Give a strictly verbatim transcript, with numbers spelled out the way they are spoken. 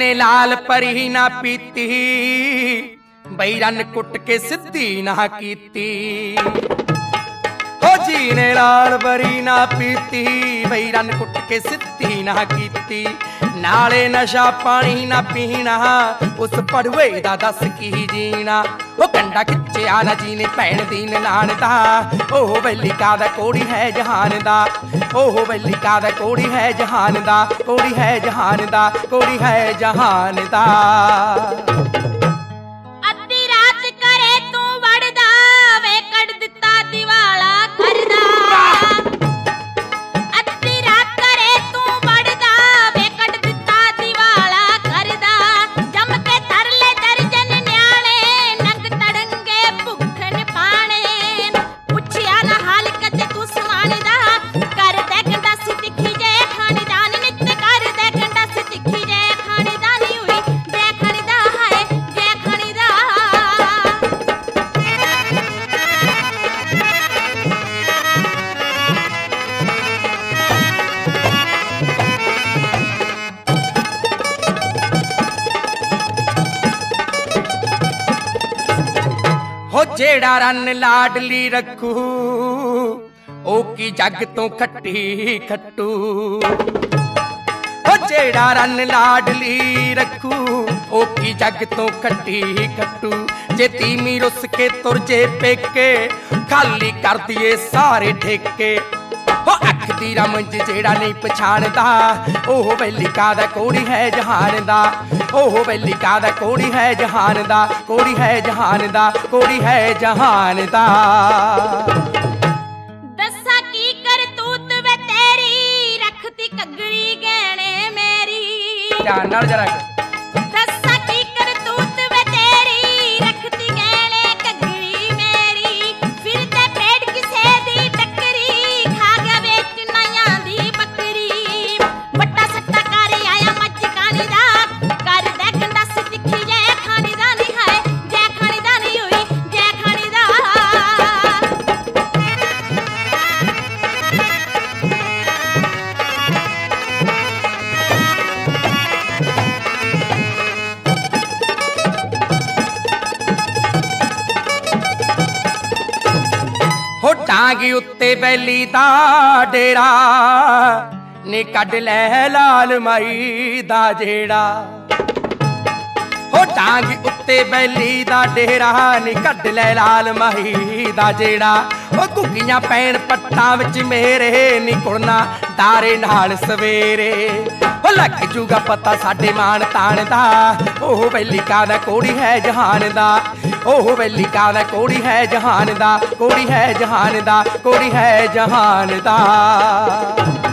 ने लाल परी ना पीती, बई रन कुट के सिद्धी ना कीती। हो जी ने लाल परी ना पीती, बई रन कुट के सिद्धी ना कीती। नाले नशा पानी ना पीना, उस पड़वे दा दस की जीना। ओ कंडा खिच्चिया ना जीने भैन दी ननान दा, ओह वैली का दा कोड़ी है जहान दा। ओह वैली का दा कोड़ी है जहान दा, कोड़ी है जहान दा, कोड़ी है जहान दा। अद्धी रात करे तू वड़दा, वे कट दिता दिवाला करदा। अद्धी रात करे तू वड़दा, वे कट दिता दिवाला करदा। जम के तरले दर्जन न्याणे, नंग तड़ंगे भुखन पाणे। पुछिया ना हाल कते तू समानदा, कर दे गंडा सी तिखी जे खानीदान। नित कर दे गंडा सी तिखी जे खानीदानी हुई जे खानीदा है जे खानीदा। हो जेड़ा रन लाडली रखू, ओ की जग तो खट्टी खट्टू। हो जेड़ा रन लाडली रखू, ओ की जग तो खट्टी खट्टू। जे तीमी रुस के तुर जे पेके, खाली कर दिए सारे ठेके। हो अख दी रमंज जेड़ा नहीं पछाणदा, ओह वैली का दा कोड़ी है जहान दा। ओह वैली का दा कोड़ी है जहान दा, कोड़ी है जहान दा, कोड़ी है जहान दा। दस्सा की करतूत वे तेरी, रखती कगड़ी गहने मेरी। ध्यान नाल जरा दस्सा की करतूत वे तेरी, रखती गहने कगड़ी मेरी। फिर ते पेड़ किसे दी टकरी, खा गया बेच नया दी बकरी। वट्टा सट्टा कर आया मच कानी दा, कर दे गंडा सी तिखी जे खानी दा। नहीं है जे खानी दा नहीं हुई जे खानी दा। हो टांगी उत्ते बैली दा डेरा, ने कड लै लाल माई दा जेड़ा। हो टांगी उत्ते बैली दा डेरा, ने कड लै लाल माई दा जेड़ा। ओ घुग्गियां पैण पट्टां विच मेरे, नी कुड़ना दारे नाल सवेरे। ओ लग जूगा पता साडे मान तान दा, ओह वैली का दा कोड़ी है जहान दा। ओह वैली का दा कोड़ी है जहान दा, कोड़ी है जहान दा, कोड़ी है जहान दा।